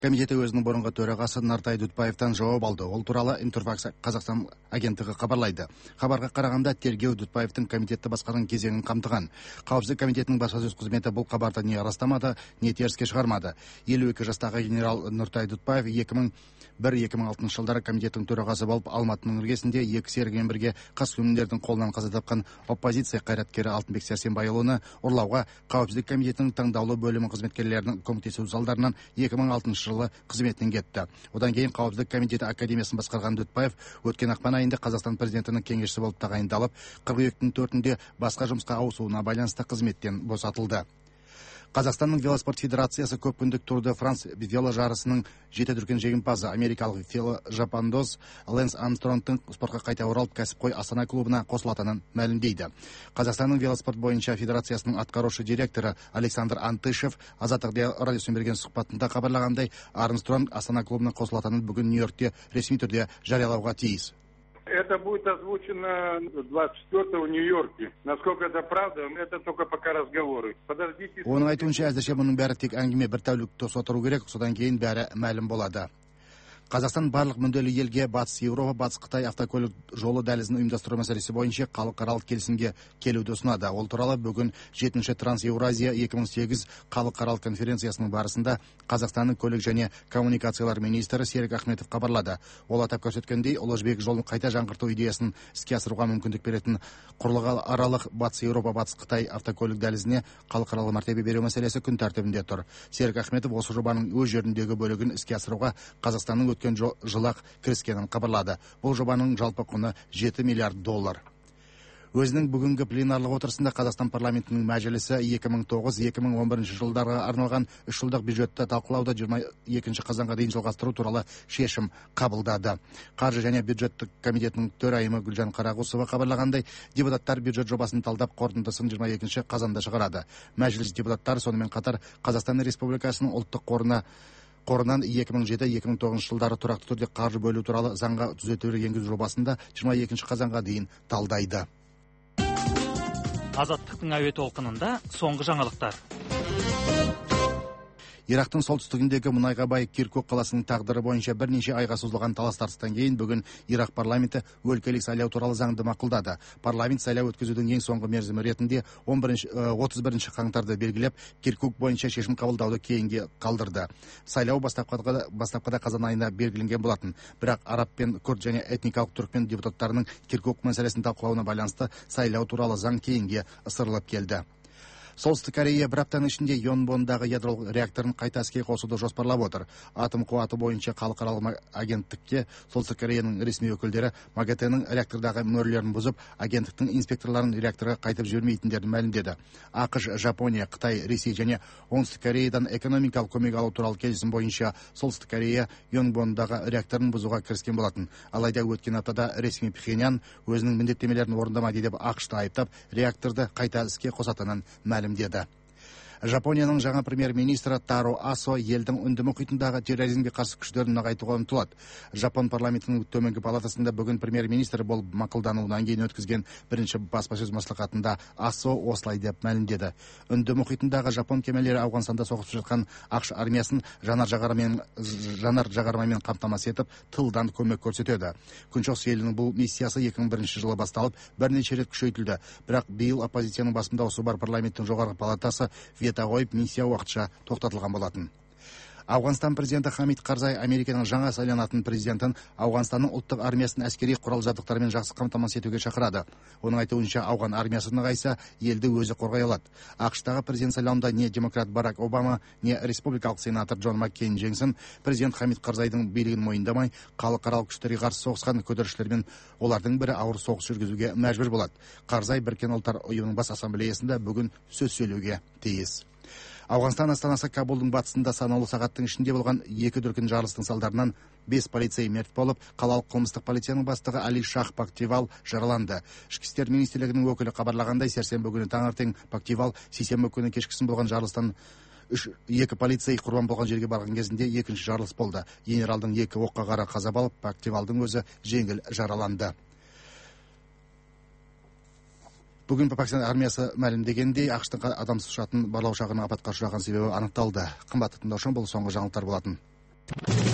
Комитеті өзінің бұрынғы төрағасы Нартай Дүтбаевтан жауап алды. Ол туралы Интерфакс Қазақстан агенттігі хабарлайды. Хабарға қарағанда тергеу Дүтбаевтың комитетті басқарған кезеңін қамтыған. Қауіпсіздік комитетінің баспасөз қызметі бұл хабарды не растамады, не теріске шығармады. 52 жастағы генерал Нартай Дүтбаев 2001-2006 жылдары комитеттің төрағасы болып, Алматының іргесінде екі серігімен бірге қаскүнемдердің қолынан қаза тапқан оппозиция қайраткері Алтынбек Сәрсенбайұлыны ұрлауға қауіпсіздік комитетінің таңдаулы бөлімі қызметкерлерінің көмектесуі салдарынан 2006 жылы қызметінен кетті. Одан кейін қауіпсіздік комитеті академиясын басқарған Дүтбаев өткен ақпан айында Қазақстан президентінің кеңесшісі болып тағайындалып, қыркүйектің 4-інде басқа жұмысқа ауысуына байланысты қызметтен босатылды. Қазақстанның велоспорт федерациясы көпкүндік Тур де Франс вело жарысының 7 дүркін жеңімпазы америкалық веложапандоз Лэнс Армстронгтың спортқа қайта оралып, кәсіпқой Астана клубына қосылатынын мәлімдейді. Қазақстанның велоспорт бойынша федерациясының атқарушы директоры Александр Антышев Азаттық радиосына берген сұхбатында хабарлағандай, Армстронг Астана клубына қосылатынын бүгін Нью-Йоркте ресми түрде жариялауға тиіс. Это будет озвучено 24-го в Нью-Йорке. Насколько это правда, это только пока разговоры. Подождите. Оның айтуынша, әзірше мұның бәрі тек әңгіме, бір тәулікті отыру керек, содан кейін бәрі мәлім болады. Қазақстан барлық мүдделі елге Батыс Еуропа, Батыс Қытай автокөлік жолы дәлізін ұйымдастыру мәселесі бойынша халықаралық келісімге келуді ұсынады. Ол туралы бүгін 7-ші Транс-Еуразия 2008 халықаралық конференциясының барысында Қазақстанның көлік және коммуникациялар министрі Серік Ахметов хабарлады. Ол атап көрсеткендей, Ұлы жібек жолын қайта жаңғырту идеясын іске асыруға мүмкіндік беретін құрлықаралық Батыс Еуропа, Батыс Қытай автокөлік дәлізіне халықаралық мәртебе беру мәселесі күн тәртібінде тұр. Серік Ахметов осы жобаның өз жеріндегі бөлігін іске асыруға Қазақстанның жылақ кіріскенін хабарлады. Бұл жобаның жалпы құны $7 миллиард. Өзінің бүгінгі пленарлық отырысында Қазақстан парламентінің мәжілісі 2009-2011 жылдарға арналған 3 жылдық бюджетті талқылауды 22 қазанға дейін жалғастыру туралы шешім қабылдады. Қаржы және бюджеттік комитетінің төрайымы Гүлжан Қарағұсова хабарлағандай, депутаттар бюджет жобасын талдап қорытындысын 22 қазанда шығарады. Мәжіліс депутаттары сонымен қатар Қазақстан Республикасының ұлттық қорынан 2007-2009 жылдары тұрақты түрде қаржы бөлу туралы заңға түзетулер енгізу жобасында 22 қазанға дейін талдайды. Азаттықтың әуе толқынында соңғы жаңалықтар. Ирактың солтүстігіндегі мұнайға бай Киркук қаласының тағдыры бойынша бірнеше айға созылған талас-тартыстан кейін бүгін Ирак парламенті өлкелік сайлау туралы заңды мақұлдады. Парламент сайлау өткізудің ең соңғы мерзімі ретінде 31 қаңтарды белгілеп, Киркук бойынша шешім қабылдауды кейінге қалдырды. Сайлау бастапқыда қазан айында белгіленген болатын, бірақ араб пен күрд және этникалық түркмен депутаттарының Киркук мәселесін талқылауына байланысты сайлау туралы заң кейінге ысырылып келді. Солтүстік Корея бір аптаның ішінде Йонбондағы ядролық реакторын қайта іске қосуды жоспарлап отыр. Атом қуаты бойынша халықаралық агенттікке Солтүстік Кореяның ресми өкілдері МАГАТЭ-ның реактордағы мөрлерін бұзып, агенттіктің инспекторларын реакторға қайтып жібермейтіндерін мәлімдеді. ақш, Жапония, Қытай, Ресей және Оңтүстік Кореядан экономикалық көмек алу туралы келісім бойынша Солтүстік Корея Йонбондағы реакторын бұзуға кіріскен болатын. Алайда өткен аптада ресми Пхеньян өзінің міндеттемелерін орындамады деп ақш-ты айыптап, реакторды қайта іске қосатынын мәлімдеді. Жапонияның жаңа премьер-министрі Таро Асо елдің Үнді мұхитындағы терроризмге қарсы күштерін нығайтуға ұмтылады. Жапон парламентінің төменгі палатасында бүгін премьер-министр болып мақұлдануынан кейін өткізген бірінші баспасөз мәслихатында Асо осылай деп мәлімдеді. Үнді мұхитындағы жапон кемелері Ауғанстанда соғысып жатқан ақш армиясын жанар-жағармаймен қамтамасыз етіп, тылдан көмек көрсетеді. Күншығыс елінің бұл миссиясы 2001 жылы басталып, бірнеше рет күшейтілді. Бірақ биыл оппозицияның басымдауы бар парламенттің жоғарғы палатасы вето қойып, миссия уақытша тоқтатылған болатын. Ауғанстан президенті Хамид Карзай Американың жаңа сайланатын президентін Ауғанстанның ұлттық армиясын әскери құрал жабдықтармен жақсы қамтамасыз етуге шақырады. Оның айтуынша, ауған армиясы нығайса, елді өзі қорғай алады. ақш-тағы президент сайлауында не демократ Барак Обама, не республикалық сенатор Джон Маккейн жеңсін, президент Хамид Карзайдың билігін мойындамай, халықаралық күштерге қарсы соғысқан көтерілісшілермен олардың бірі ауыр соғыс жүргізуге мәжбүр болады. Карзай Біріккен ұлттар ұйымының бас ассамблеясында бүгін сөз сөйлеуге тиіс. Ауғанстан астанасы Кабулдың батысында санаулы сағаттың ішінде болған 2 дүркін жарылыстың салдарынан 5 полицей мерт болып, қалалық қылмыстық полицияның бастығы Али Шах Пактивал жараланды. Ішкі істер министрлігінің өкілі хабарлағандай, сәрсенбі күні таңертең Пактивал сейсенбі күні кешкісін болған жарылыстан 2 полицей құрбан болған жерге барған кезінде екінші жарылыс болды. Генералдың 2 оққа қара қаза болып, Пактивалдың өзі жеңіл жараланды. Бүгін Пакистан армиясы мәлімдегендей, ақш-тың адамсыз ұшатын барлау ұшағының апатқа ұшыраған себебі анықталды. Қымбатты тыңдаушым, бұл соңғы жаңалықтар болатын. болот.